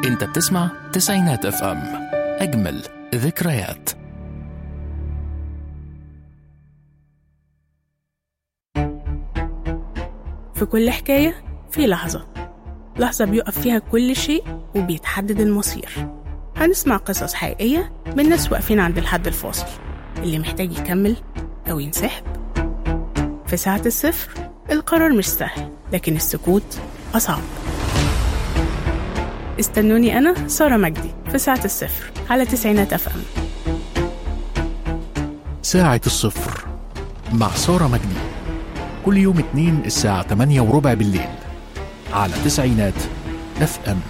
انت بتسمع تسعينات اف ام، اجمل ذكريات. في كل حكاية في لحظة بيقف فيها كل شيء وبيتحدد المصير. هنسمع قصص حقيقية من ناس واقفين عند الحد الفاصل، اللي محتاج يكمل أو ينسحب. في ساعة الصفر القرار مش سهل، لكن السكوت أصعب. استنوني أنا سارة مجدي في ساعة الصفر على تسعينات أف أم. ساعة الصفر مع سارة مجدي، كل يوم اثنين الساعة 8:15 بالليل على تسعينات اف ام.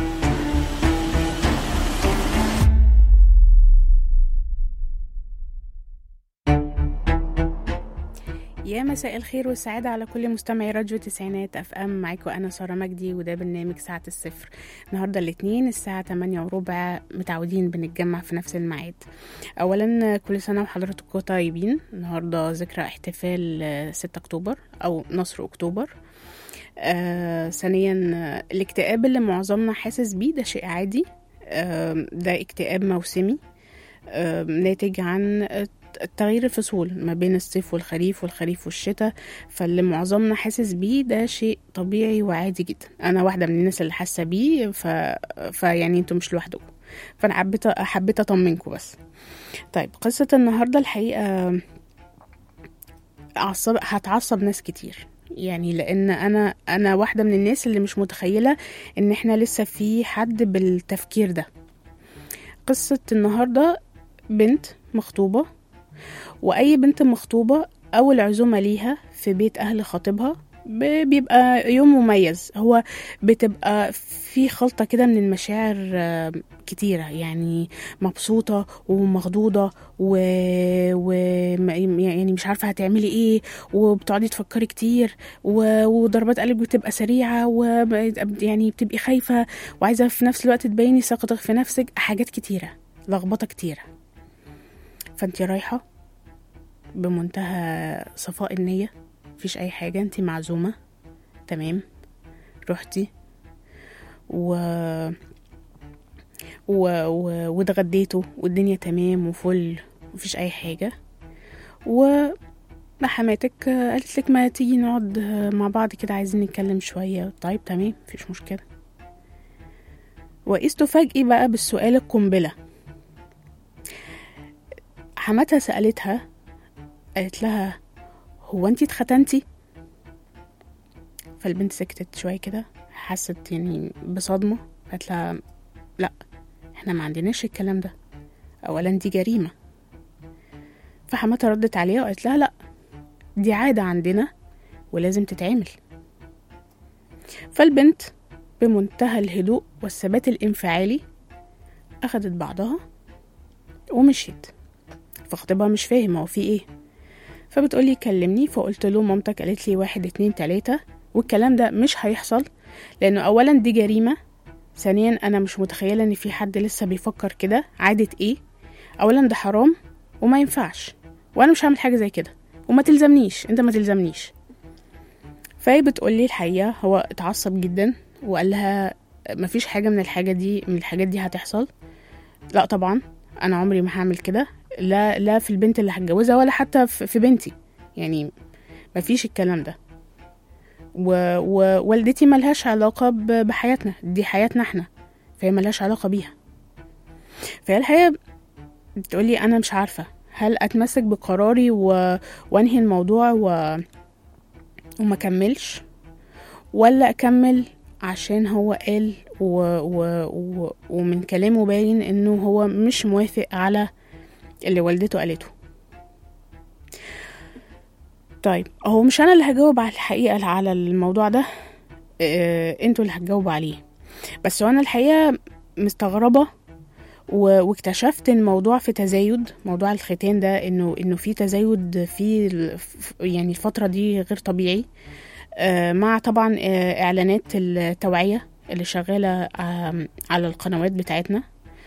يا مساء الخير والسعادة على كل مستمعي راديو تسعينات اف ام. معاكم أنا سارة مجدي، وده برنامج ساعة الصفر. النهاردة الاثنين الساعة 8:15 متعودين بنتجمع في نفس الميعاد. أولا كل سنة وحضراتكم طيبين. النهاردة ذكرى احتفال 6 أكتوبر أو نصر أكتوبر. ثانيا الاكتئاب اللي معظمنا حاسس بيه ده شيء عادي. ده اكتئاب موسمي ناتج عن تغيير الفصول ما بين الصيف والخريف والشتاء، فاللي معظمنا حاسس بيه ده شيء طبيعي وعادي جدا. انا واحده من الناس اللي حاسه بيه، فيعني انتوا مش لوحدكم، فانا حبيت اطمنكم بس. طيب، قصه النهارده الحقيقه هتعصب ناس كتير، يعني لان انا واحده من الناس اللي مش متخيله ان احنا لسه في حد بالتفكير ده. قصه النهارده بنت مخطوبه، وأي بنت مخطوبة أول عزومة ليها في بيت أهل خطيبها بيبقى يوم مميز. هو بتبقى في خلطة كده من المشاعر كتيرة، يعني مبسوطة ومخضوضة يعني مش عارفة هتعملي ايه، وبتقعدي تفكري كتير، وضربات قلبك بتبقى سريعة، يعني بتبقي خايفة وعايزة في نفس الوقت تبيني ثقتك في نفسك. حاجات كتيرة، لخبطة كتيرة. فانتي رايحة بمنتهى صفاء النية، مفيش اي حاجة، انتي معزومة تمام، رحتي واتغديتوا والدنيا تمام وفل، مفيش اي حاجة. وحماتك قالت لك ما تيجي نقعد مع بعض كده، عايزين نتكلم شوية. طيب تمام، مفيش مشكلة. وإذ تفاجئي بقى بالسؤال القنبلة. حماتها سألتها، قالت لها هو انتي اتختنتي؟ فالبنت سكتت شوية كده، حست يعني بصدمة. قالت لها لا، احنا ما عندناش الكلام ده، اولا دي جريمة. فحماتها ردت عليها وقالت لها لا، دي عادة عندنا ولازم تتعمل. فالبنت بمنتهى الهدوء والثبات الانفعالي اخدت بعضها ومشيت. فخطيبها مش فاهم هو في ايه، فبتقولي كلمني. فقلت له مامتك قالت لي 1 2 3، والكلام ده مش هيحصل، لانه اولا دي جريمة، ثانيا انا مش متخيلة ان في حد لسه بيفكر كده. عادة ايه؟ اولا ده حرام وما ينفعش، وانا مش هعمل حاجة زي كده، وما تلزمنيش، انت ما تلزمنيش. فهي بتقولي الحقيقة هو اتعصب جدا وقال لها مفيش حاجة من الحاجات دي هتحصل. لا طبعا انا عمري ما هعمل كده، لا في البنت اللي هتجوزها ولا حتى في بنتي، يعني مفيش الكلام ده. ووالدتي ملهاش علاقة بحياتنا، دي حياتنا احنا، فهي ملهاش علاقة بيها. فهي الحقيقة بتقولي انا مش عارفة هل اتمسك بقراري وانهي الموضوع وما كملش، ولا اكمل عشان هو قال ومن كلامه باين انه هو مش موافق على اللي والدته قالته. طيب، هو مش انا اللي هجاوب على الحقيقة على الموضوع ده، انتوا اللي هتجاوبوا عليه. بس وانا الحقيقة مستغربة واكتشفت الموضوع في تزايد، موضوع الختان ده انه في تزايد في يعني الفترة دي غير طبيعي، مع طبعا اعلانات التوعية اللي شغالة على القنوات بتاعتنا.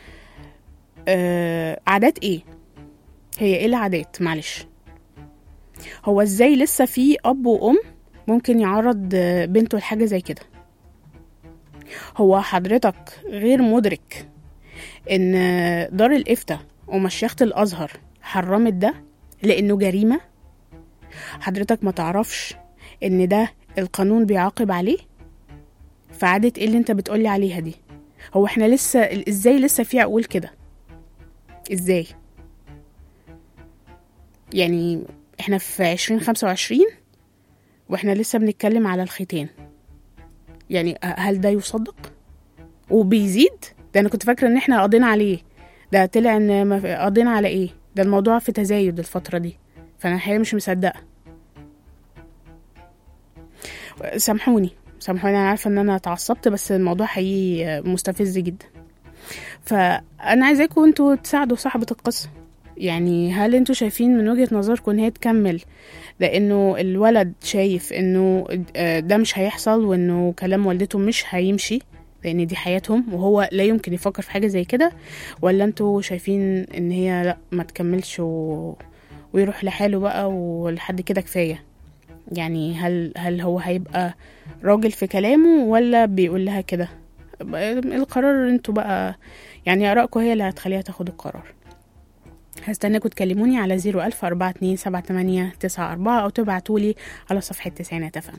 عادات ايه؟ هي ايه العادات؟ معلش، هو ازاي لسه في اب وام ممكن يعرض بنته لحاجة زي كده؟ هو حضرتك غير مدرك ان دار الإفتاء ومشيخة الأزهر حرمت ده لأنه جريمة؟ حضرتك ما تعرفش ان ده القانون بيعاقب عليه؟ فعادة ايه اللي انت بتقولي عليها دي؟ هو احنا ازاي لسه في عقول كده؟ ازاي؟ يعني احنا في 2025 واحنا لسه بنتكلم على الختان. يعني هل ده يصدق؟ وبيزيد؟ ده انا كنت فاكرة ان احنا قضينا عليه، ده طلع ان قضينا على ايه؟ ده الموضوع في تزايد الفترة دي، فانا الحقيقة مش مصدقة. سامحوني انا عارفة ان انا اتعصبت، بس الموضوع حقيقي مستفز جدا. فانا عايزاكم انتوا تساعدوا صاحبة القصة. يعني هل انتوا شايفين من وجهة نظركم ان هي تكمل لانه الولد شايف انه ده مش هيحصل، وانه كلام والدته مش هيمشي لان دي حياتهم وهو لا يمكن يفكر في حاجة زي كده؟ ولا انتوا شايفين ان هي لا ما تكملش ويروح لحاله بقى ولحد كده كفاية؟ يعني هل هو هيبقى راجل في كلامه ولا بيقول لها كده؟ القرار انتوا بقى، يعني آرائكم هي اللي هتخليها تاخد القرار. هستناكم تكلموني على 010427894 أو تبعتولي على صفحة تسعينات FM.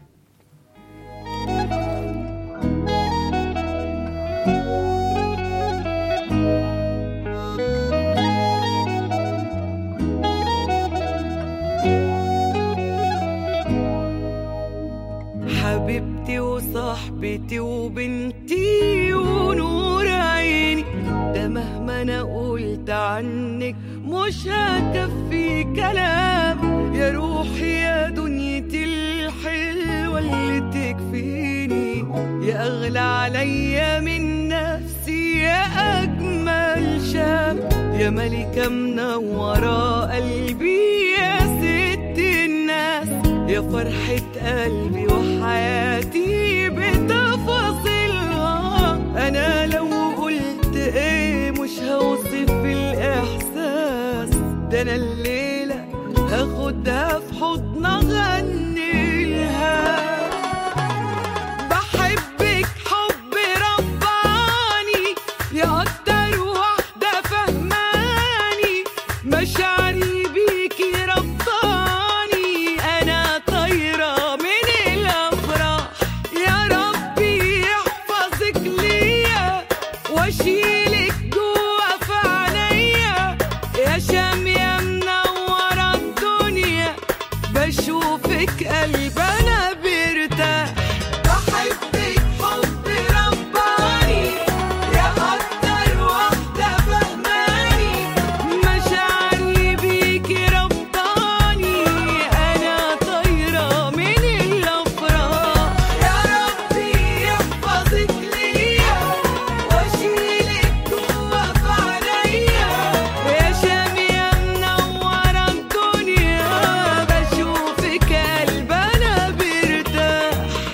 حبيبتي وصاحبتي وبنتي ونور عيني، ده مهما انا قلت عنك مش هكفي كلام. يا روحي يا دنيتي الحلوة اللي تكفيني، يا أغلى عليا من نفسي، يا أجمل شام، يا ملكة منورة قلبي، يا ست الناس، يا فرحة قلبي وحياتي بتفاصيلها. أنا لو قلت إيه مش هوصف الإحساس ده، أنا الليلة هاخدها في حضن أغني لها. بحبك حب رباني، يا أكتر واحدة فهماني، مشاعري بيكي ربطاني، أنا طايرة من الأفراح. يا ربي يحفظك ليا واشيلك جوا في عينيا، يا شام يا منورة الدنيا، بشوفك قلب أنا بيرتاح. بحبك حب رباني، يا أكتر واحدة فهماني، مشاعري بيكي ربطاني، أنا طايرة من الأفراح. يا ربي يحفظك ليا واشيلك جوا في عينيا، يا شام يا منورة الدنيا، بشوفك قلب أنا بيرتاح.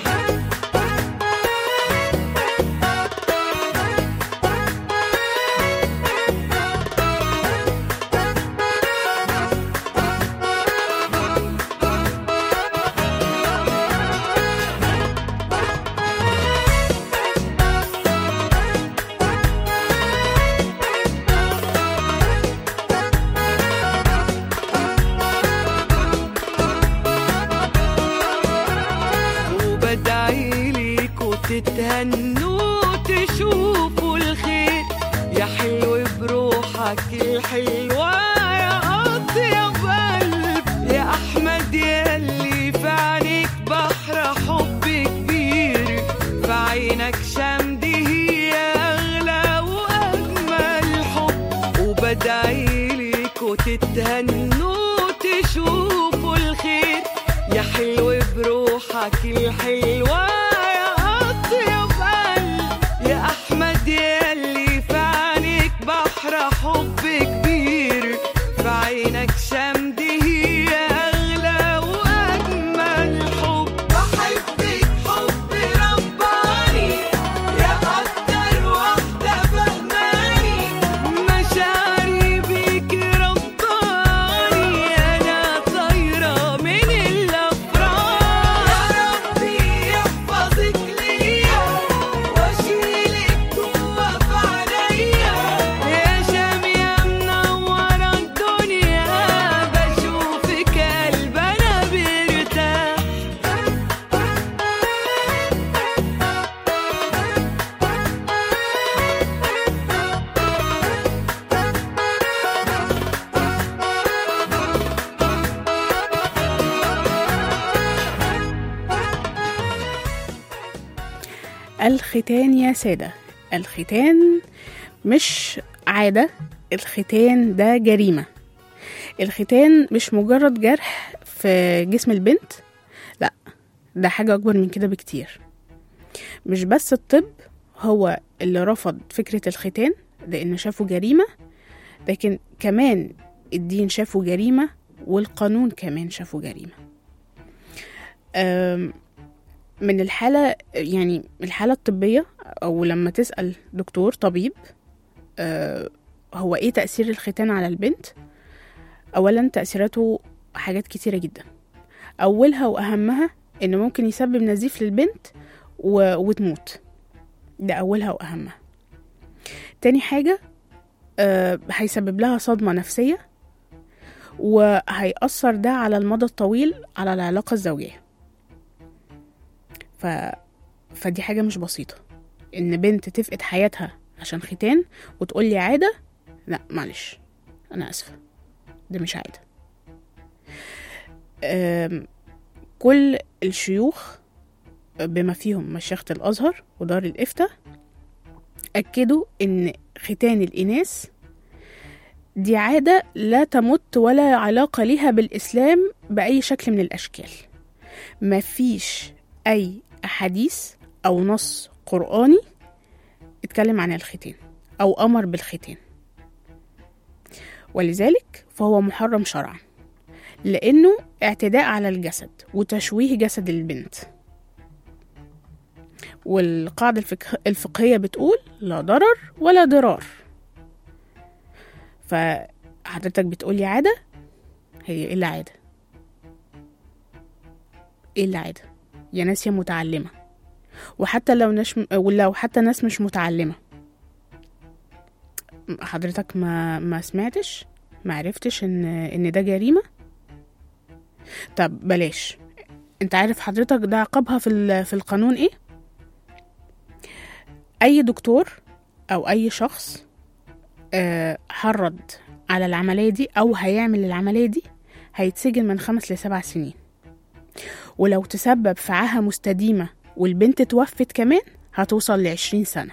وبدعي ليكوا تتهنوا تشوفوا الخير، يا حلو بروحك الحلوة، يا أطيب قلب، يا أحمد ياللي في عينيك بحر حب كبير، في عينك شمدي هي أغلى وأجمل حب. وبدعي ليكوا تتهنوا تشوفوا الخير، يا حلو بروحك الحلوة، يا أطيب قلب، يا أحمد ياللي في عينيك بحر حب كبير، في عينك شمدي هي أغلى وأجمل حب. بحبك حب رباني، يا أكتر واحدة فهماني، مشاعري بيكي ربطاني، أنا طايرة من الأفراح. يا ربي يحفظك الختان يا سادة، الختان مش عادة، الختان ده جريمة. الختان مش مجرد جرح في جسم البنت، لا، ده حاجة أكبر من كده بكتير. مش بس الطب هو اللي رفض فكرة الختان لأنه شافه جريمة، لكن كمان الدين شافه جريمة، والقانون كمان شافه جريمة. من الحالة، يعني الحالة الطبية، أو لما تسأل دكتور طبيب هو إيه تأثير الختان على البنت، أولا تأثيراته حاجات كتيرة جدا. أولها وأهمها إنه ممكن يسبب نزيف للبنت وتموت، ده أولها وأهمها. تاني حاجة هيسبب لها صدمة نفسية، وهيأثر ده على المدى الطويل على العلاقة الزوجية. فدي حاجة مش بسيطة، إن بنت تفقد حياتها عشان ختان وتقول لي عادة. لا معلش، أنا أسفة، ده مش عادة. كل الشيوخ بما فيهم مشيخة الأزهر ودار الإفتاء أكدوا إن ختان الإناث دي عادة لا تمت ولا علاقة لها بالإسلام بأي شكل من الأشكال. ما فيش أي أحاديث أو نص قرآني اتكلم عن الختان أو أمر بالختان، ولذلك فهو محرم شرعا، لأنه اعتداء على الجسد وتشويه جسد البنت. والقاعدة الفقهية بتقول لا ضرر ولا ضرار. فحضرتك بتقولي عادة، هي إيه اللي عادة؟ إيه اللي عادة؟ يا ناس يا متعلمة، وحتى لو حتى ناس مش متعلمة، حضرتك ما سمعتش، ما عرفتش إن ده جريمة؟ طب بلاش، انت عارف حضرتك ده عقابها في القانون ايه؟ اي دكتور او اي شخص حرض على العملية دي او هيعمل العملية دي هيتسجن من 5 ل7 سنين، ولو تسبب في عاهة مستديمة والبنت توفت كمان هتوصل ل20 سنة.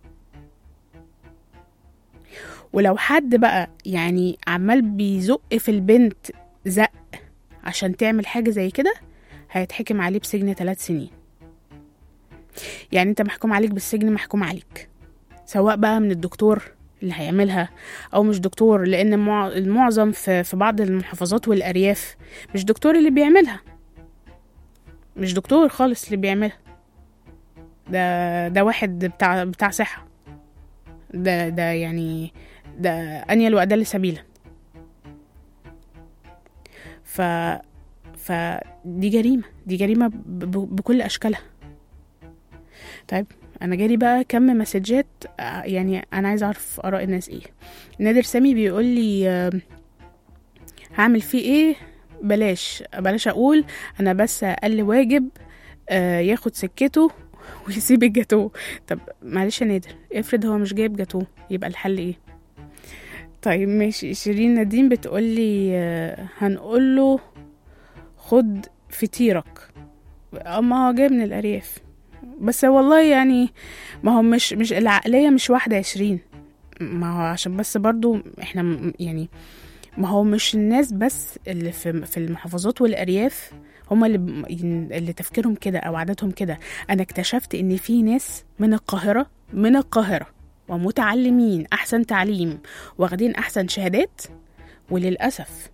ولو حد بقى يعني عمال بيزق في البنت زق عشان تعمل حاجة زي كده هيتحكم عليه بسجن 3 سنين. يعني انت محكوم عليك بالسجن، محكوم عليك، سواء بقى من الدكتور اللي هيعملها او مش دكتور، لان المعظم في بعض المحافظات والارياف مش دكتور اللي بيعملها، مش دكتور خالص اللي بيعملها، ده واحد بتاع صحة، ده يعني ده انيل وادل سبيلا. فدي جريمة، دي جريمة بكل أشكالها. طيب أنا جالي بقى كم مسجات، يعني أنا عايزة أعرف آراء الناس إيه. نادر سامي بيقول لي هعمل فيه إيه؟ بلاش أقول أنا بس أقل واجب ياخد سكته ويسيب الجاتوه. طب معلش يا نادر، افرض هو مش جايب جاتوه، يبقى الحل إيه؟ طيب ماشي. شيرين نديم بتقولي هنقوله خد فطيرك، اما هو جاي من الارياف. بس والله يعني ما هو مش العقلية مش 21، ما هو عشان بس برضو احنا يعني ما هو مش الناس بس اللي في المحافظات والارياف هما اللي تفكيرهم كده او عاداتهم كده. انا اكتشفت ان في ناس من القاهرة ومتعلمين احسن تعليم واخدين احسن شهادات، وللأسف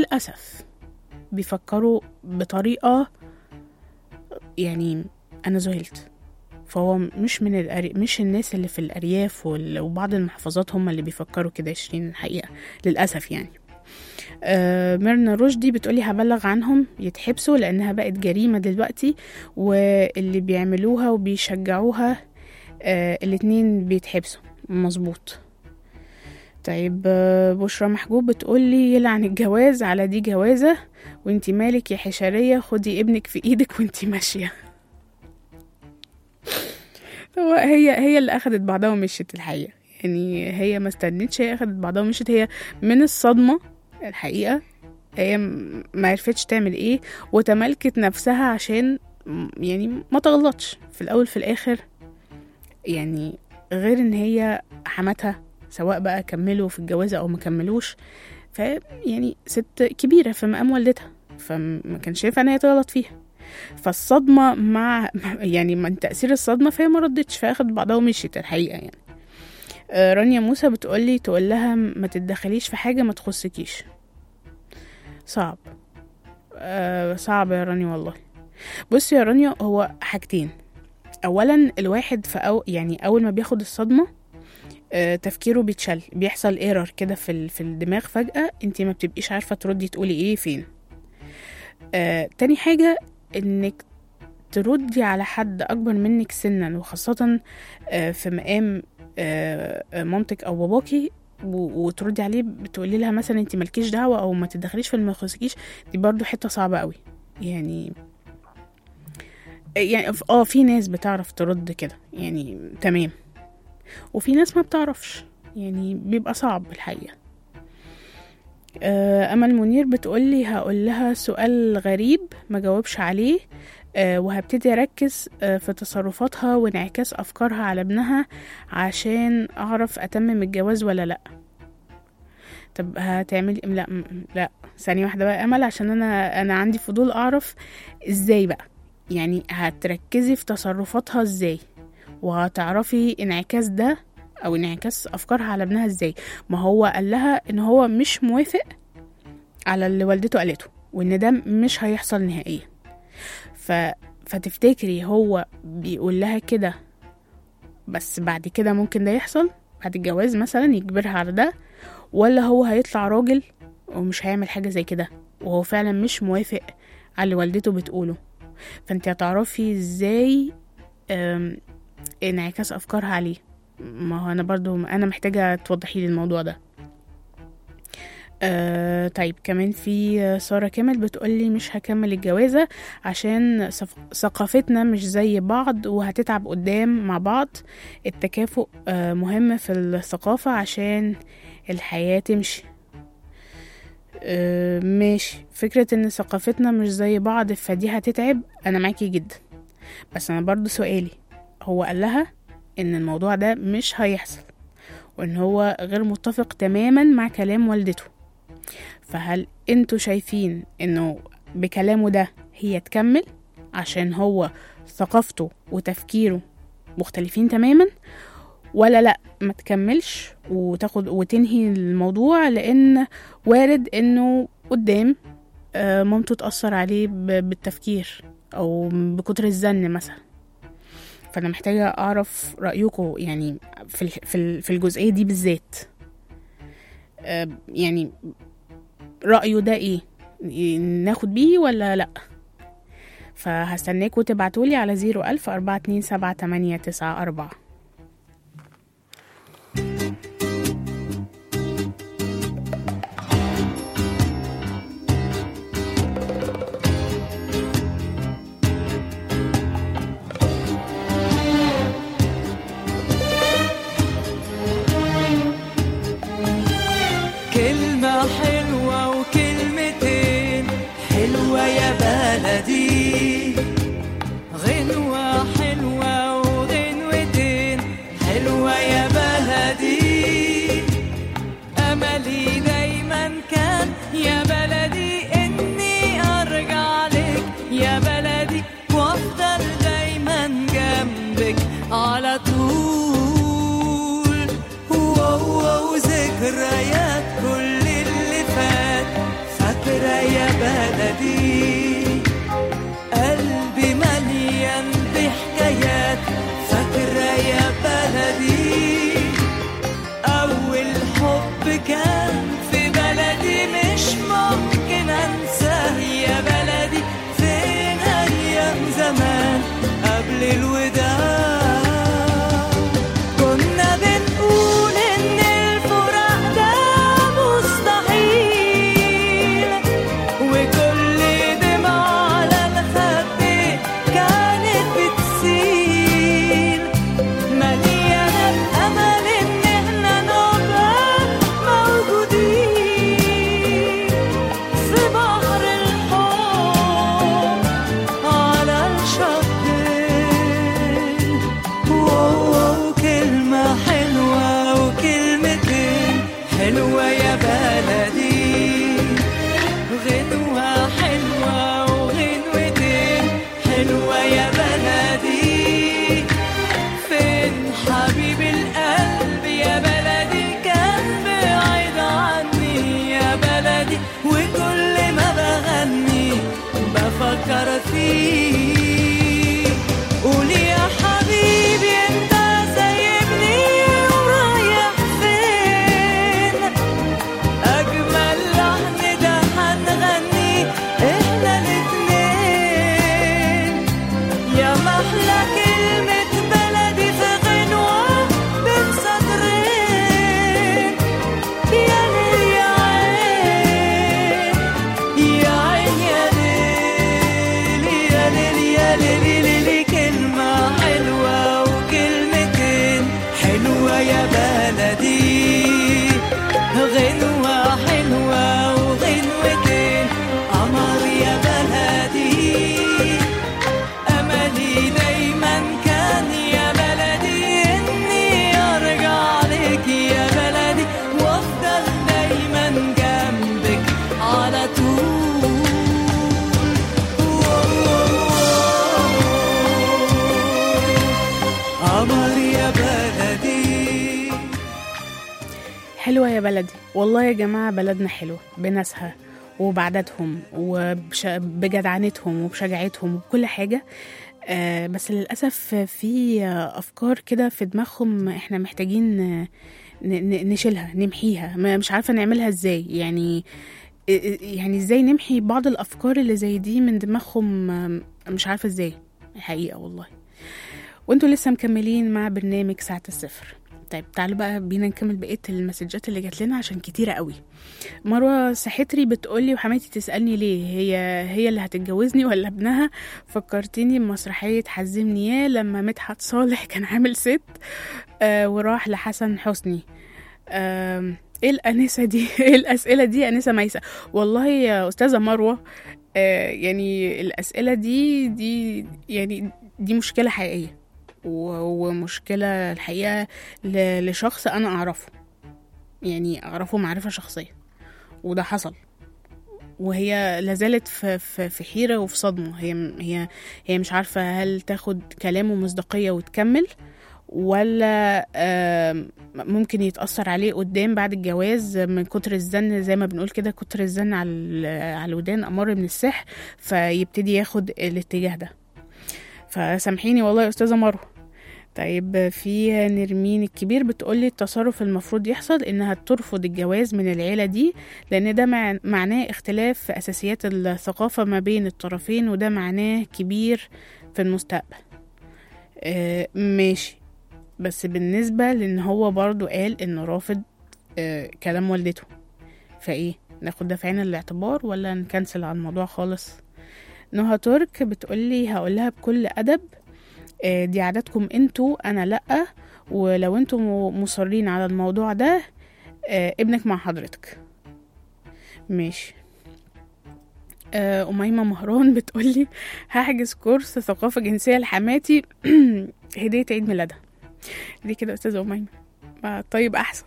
بيفكروا بطريقة يعني أنا ذهلت. فهو مش الناس اللي في الأرياف وبعض المحافظات هم اللي بيفكروا كده 20 الحقيقة، للأسف يعني. ميرنا رشدي بتقولي هبلغ عنهم يتحبسوا لأنها بقت جريمة دلوقتي، واللي بيعملوها وبيشجعوها الاتنين بيتحبسوا. مظبوط. طيب بشرى محجوب بتقولي يلعن الجواز على دي جوازة، وانتي مالك يا حشرية، خدي ابنك في ايدك وانتي ماشية. هي اللي اخدت بعضها ومشيت الحقيقة، يعني هي ما استنتش، هي اخدت بعضها ومشيت. هي من الصدمة الحقيقة هي ما عرفتش تعمل ايه، وتملكت نفسها عشان يعني ما تغلطش في الاول في الاخر. يعني غير ان هي حماتها، سواء بقى كملوا في الجوازة او ما كملوش، يعني ست كبيرة في مقام والدتها، فما كان شايفة ان هي تغلط فيها. فالصدمة مع يعني من تأثير الصدمة، فهي ما ردتش، فاخد بعضها ومشيت الحقيقة يعني. رانيا موسى بتقول لها ما تتدخليش في حاجة ما تخصكيش. صعب. صعب يا رانيا والله. بصي يا رانيا، هو حاجتين. اولا الواحد يعني اول ما بياخد الصدمة تفكيره بيتشل، بيحصل ايرور كده في الدماغ فجأة، انتي ما بتبقيش عارفة تردي تقولي ايه فين. تاني حاجة انك تردي على حد اكبر منك سنا، وخاصة في مقام مامتك او باباكي، وتردي عليه بتقولي لها مثلا انتي مالكيش دعوة او ما تدخليش في اللي ما يخصكيش. دي برضو حتة صعبة قوي يعني في ناس بتعرف ترد كده يعني تمام، وفي ناس ما بتعرفش، يعني بيبقى صعب الحقيقة. أمل منير بتقولي هقول لها سؤال غريب ما جاوبش عليه، وهبتدي أركز في تصرفاتها وانعكاس أفكارها على ابنها عشان أعرف أتمم الجواز ولا لأ. طب هتعملي لا ثانية واحدة بقى أمل، عشان أنا عندي فضول أعرف إزاي بقى، يعني هتركزي في تصرفاتها إزاي، وهتعرفي انعكاس ده او انعكاس افكارها على ابنها ازاي. ما هو قال لها ان هو مش موافق على اللي والدته قالته، وان ده مش هيحصل نهائيا. فتفتكري هو بيقول لها كده بس بعد كده ممكن ده يحصل بعد الجواز مثلا يجبرها على ده، ولا هو هيطلع راجل ومش هيعمل حاجة زي كده وهو فعلا مش موافق على اللي والدته بتقوله؟ فانت هتعرفي ازاي انعكاس افكارها عليه. ما هو انا برضو محتاجة توضحي لي الموضوع ده. طيب كمان في سارة كامل بتقولي مش هكمل الجوازة عشان ثقافتنا مش زي بعض وهتتعب قدام مع بعض. التكافؤ مهم في الثقافة عشان الحياة تمشي. ماشي، فكرة ان ثقافتنا مش زي بعض فدي هتتعب، انا معاكي جدا، بس انا برضو سؤالي، هو قال لها ان الموضوع ده مش هيحصل وان هو غير متفق تماما مع كلام والدته، فهل انتوا شايفين انه بكلامه ده هي تكمل عشان هو ثقافته وتفكيره مختلفين تماما، ولا لا ما تكملش وتاخد وتنهي الموضوع لان وارد انه قدام مامته تأثر عليه بالتفكير او بكتر الزن مثلا؟ فانا محتاجة اعرف رأيكم يعني في الجزئية دي بالذات. يعني رأيه ده ايه، ناخد بيه ولا لا؟ فهستناكوا تبعتولي على 01042788994. كلمة حلوة وكلمتين حلوة يا بلدي، غنوة حلوة وغنوتين حلوة يا بلدي. أملي دايما كان يا بلدي إني أرجع لك يا بلدي وأفضل دايما جنبك على طول. وذكريات كل اللي فات فاكرة يا بلدي، قلبي مليان بحكايات فاكرة يا بلدي. أول حب كان في بلدي مش ممكن أنساه يا بلدي، فين أيام زمان قبل الوداع كنا بنقول إن الفراق ده مستحيل، وكل دمعة على الخد كانت بتسيل، مليانة بأمل إن إحنا نبقى موجودين في بحر الحب على الشطين. حلوة يا بلدي، والله يا جماعة بلدنا حلوة بناسها وبعددهم وبجدعنتهم وبشجاعتهم وبكل حاجة. بس للأسف في أفكار كده في دماغهم احنا محتاجين نشيلها نمحيها. مش عارفة نعملها ازاي، يعني ازاي نمحي بعض الأفكار اللي زي دي من دماغهم. مش عارفة ازاي الحقيقة والله. وانتوا لسه مكملين مع برنامج ساعة الصفر. طيب تعالوا بقى بينا نكمل بقية المسجات اللي جات لنا عشان كتيرة قوي. مروة سحتري بتقولي وحماتي تسألني ليه هي اللي هتتجوزني ولا ابنها. فكرتيني بمسرحية حزمني يا لما مدحت صالح كان عامل ست وراح لحسن حسني. ايه الأنسة دي؟ ايه الأسئلة دي أنسة ميسة؟ والله يا أستاذة مروة يعني الأسئلة دي يعني دي مشكلة حقيقية ومشكلة الحقيقة لشخص أنا أعرفه، يعني أعرفه معرفة شخصية، وده حصل. وهي لازالت في حيرة وفي صدمة. هي مش عارفة هل تاخد كلامه مصداقية وتكمل، ولا ممكن يتأثر عليه قدام بعد الجواز من كتر الزن، زي ما بنقول كده كتر الزن على الودان أمر من السحر، فيبتدي ياخد الاتجاه ده. فسامحيني والله يا أستاذة مروة. طيب في نرمين الكبير بتقولي التصرف المفروض يحصل إنها ترفض الجواز من العيلة دي، لأن ده معناه اختلاف في أساسيات الثقافة ما بين الطرفين، وده معناه كبير في المستقبل. ماشي، بس بالنسبة لأن هو برضو قال إنه رافض كلام والدته، فإيه ناخد ده في عين الاعتبار ولا نكنسل على الموضوع خالص؟ نهى ترك بتقولي هقولها بكل أدب، دي عاداتكم انتوا، أنا لأ، ولو انتوا مصرين على الموضوع ده ابنك مع حضرتك. ماشي. أميمة مهران بتقولي هحجز كورس ثقافة جنسية لحماتي هدية عيد ميلادها. دي كده أستاذة أميمة؟ طيب أحسن.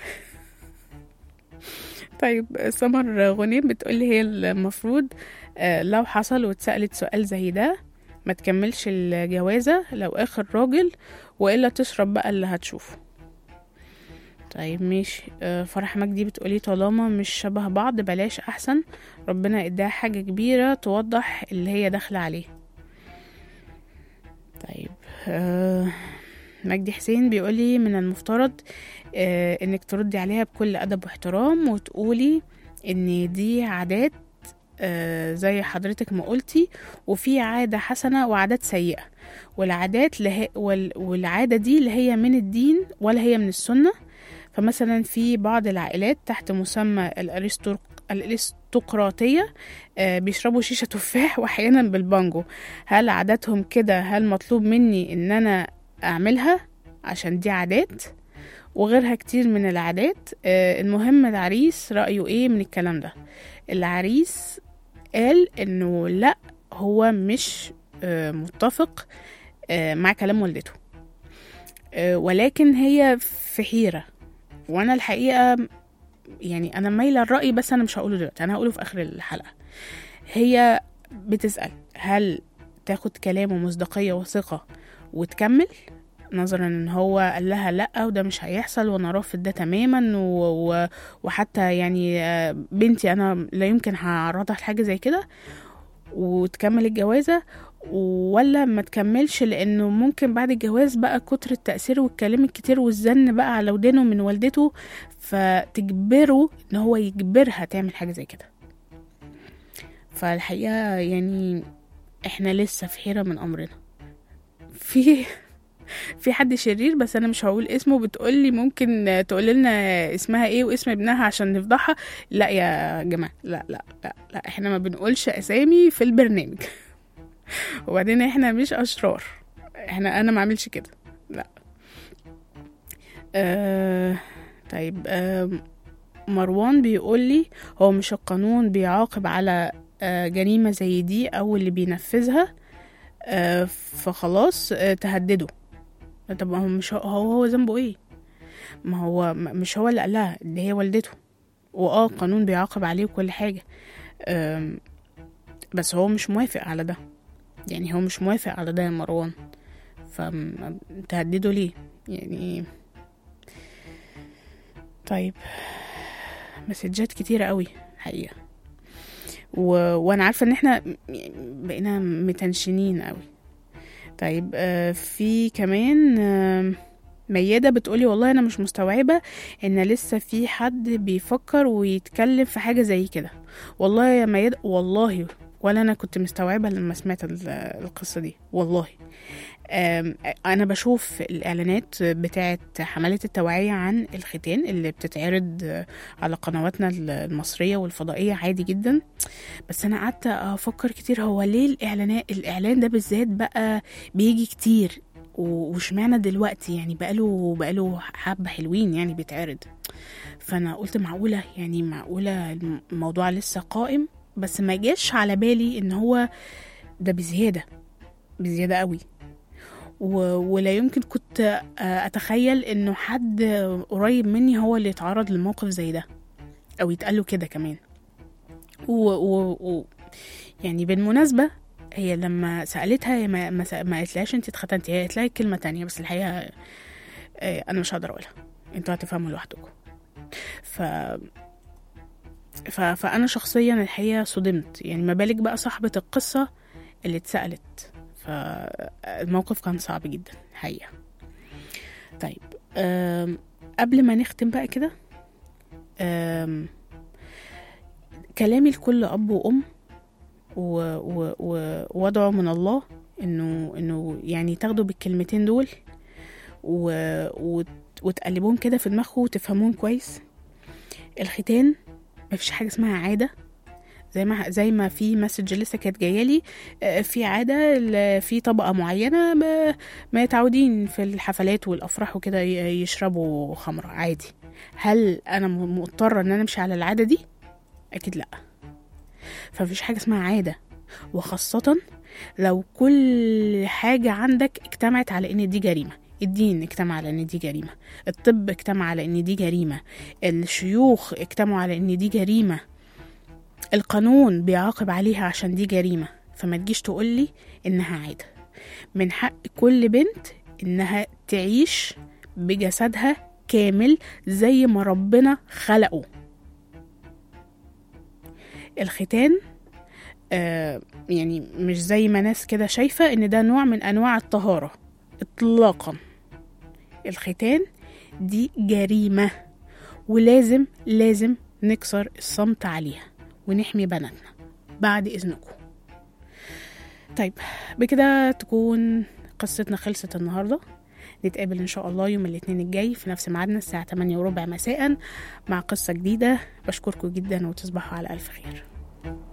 طيب سمر غنيم بتقولي هي المفروض لو حصل واتسألت سؤال زي ده ما تكملش الجوازة لو آخر راجل، وإلا تشرب بقى اللي هتشوفه. طيب ماشي. فرح مجدي بتقولي طالما مش شبه بعض بلاش أحسن، ربنا إداها حاجة كبيرة توضح اللي هي داخلة عليه. طيب مجدي حسين بيقولي من المفترض انك تردي عليها بكل أدب واحترام وتقولي ان دي عادات زي حضرتك ما قلتي، وفي عادة حسنة وعادات سيئة، والعادة دي اللي هي من الدين ولا هي من السنة. فمثلا في بعض العائلات تحت مسمى الارستقراطية بيشربوا شيشة تفاح وأحيانا بالبانجو. هل عاداتهم كده؟ هل مطلوب مني ان انا اعملها عشان دي عادات؟ وغيرها كتير من العادات. المهم العريس رأيه ايه من الكلام ده؟ العريس قال انه لا، هو مش متفق مع كلام والدته، ولكن هي في حيرة. وانا الحقيقة يعني انا مايلة الرأي، بس انا مش هقوله دلوقتي، انا هقوله في اخر الحلقة. هي بتسأل هل تاخد كلامه مصداقية وثقة وتكمل، نظرا ان هو قال لها لا وده مش هيحصل وانا رافض ده تماما، وحتى يعني بنتي انا لا يمكن هعرضها لحاجة زي كده، وتكمل الجوازة، ولا ما تكملش لانه ممكن بعد الجواز بقى كتر التأثير والكلام الكتير والزن بقى على ودانه من والدته فتجبره ان هو يجبرها تعمل حاجة زي كده. فالحقيقة يعني احنا لسه في حيرة من امرنا. في حد شرير بس انا مش هقول اسمه بتقولي ممكن تقول لنا اسمها ايه واسم ابنها عشان نفضحها. لا يا جماعة، لا لا لا لا، احنا ما بنقولش اسامي في البرنامج وبعدين احنا مش اشرار، انا ما عملش كده، لا. طيب مروان بيقولي هو مش القانون بيعاقب على جريمة زي دي او اللي بينفذها فخلاص تهدده؟ طب هو مش هو ذنبه ايه؟ ما هو مش هو اللي قالها، اللي هي والدته، القانون بيعاقب عليه وكل حاجة، بس هو مش موافق على ده، يعني هو مش موافق على ده يا مروان، فتهدده ليه يعني؟ طيب، مسجات كتيرة قوي حقيقة، وانا عارفة ان احنا بقينا متنشنين قوي. طيب في كمان ميادة بتقولي والله انا مش مستوعبة ان لسه في حد بيفكر ويتكلم في حاجة زي كده. والله يا ميادة، والله ولا انا كنت مستوعبة لما سمعت القصة دي. والله انا بشوف الاعلانات بتاعت حملة التوعية عن الختان اللي بتتعرض على قنواتنا المصرية والفضائية عادي جدا، بس انا قعدت افكر كتير هو ليه الاعلان ده بالذات بقى بيجي كتير، وشمعنا دلوقتي يعني بقاله حبة حلوين يعني بيتعرض. فانا قلت معقولة الموضوع لسه قائم، بس ما جاش على بالي ان هو ده بزيادة قوي. ولا يمكن كنت أتخيل إنه حد قريب مني هو اللي يتعرض لموقف زي ده أو يتقاله كده كمان. يعني بالمناسبة هي لما سألتها هي ما قالتلاش انت اتختنتي، هي قالت لها كلمة تانية، بس الحقيقة أنا مش هقدر أقولها، انتوا هتفهموا لوحدكم. فأنا شخصيا الحقيقة صدمت، يعني ما بالك بقى صاحبة القصة اللي اتسألت. فالموقف كان صعب جدا حقيقة. طيب قبل ما نختم بقى كده، كلامي لكل أب وأم وادعو من الله إنه يعني تاخدوا بالكلمتين دول وتقلبون كده في دماغكم وتفهمون كويس. الختان مفيش حاجة اسمها عادة، زي ما في مسج لسه كانت جايالي في عادة في طبقة معينة ما يتعودين في الحفلات والأفراح وكده يشربوا خمرة عادي. هل أنا مضطرة أن أنا أمشي على العادة دي؟ أكيد لأ. فمفيش حاجة اسمها عادة، وخاصة لو كل حاجة عندك اجتمعت على إن دي جريمة. الدين اجتمع على ان دي جريمة، الطب اجتمع على ان دي جريمة، الشيوخ اجتمعوا على ان دي جريمة، القانون بيعاقب عليها عشان دي جريمة. فما تجيش تقولي انها عادة. من حق كل بنت انها تعيش بجسدها كامل زي ما ربنا خلقه. الختان يعني مش زي ما ناس كده شايفة ان ده نوع من انواع الطهارة اطلاقا. الختان دي جريمة، ولازم نكسر الصمت عليها ونحمي بناتنا بعد إذنكم. طيب بكده تكون قصتنا خلصت النهاردة. نتقابل إن شاء الله يوم الاثنين الجاي في نفس ميعادنا الساعة 8:15 مساء مع قصة جديدة. بشكركم جدا وتصبحوا على ألف خير.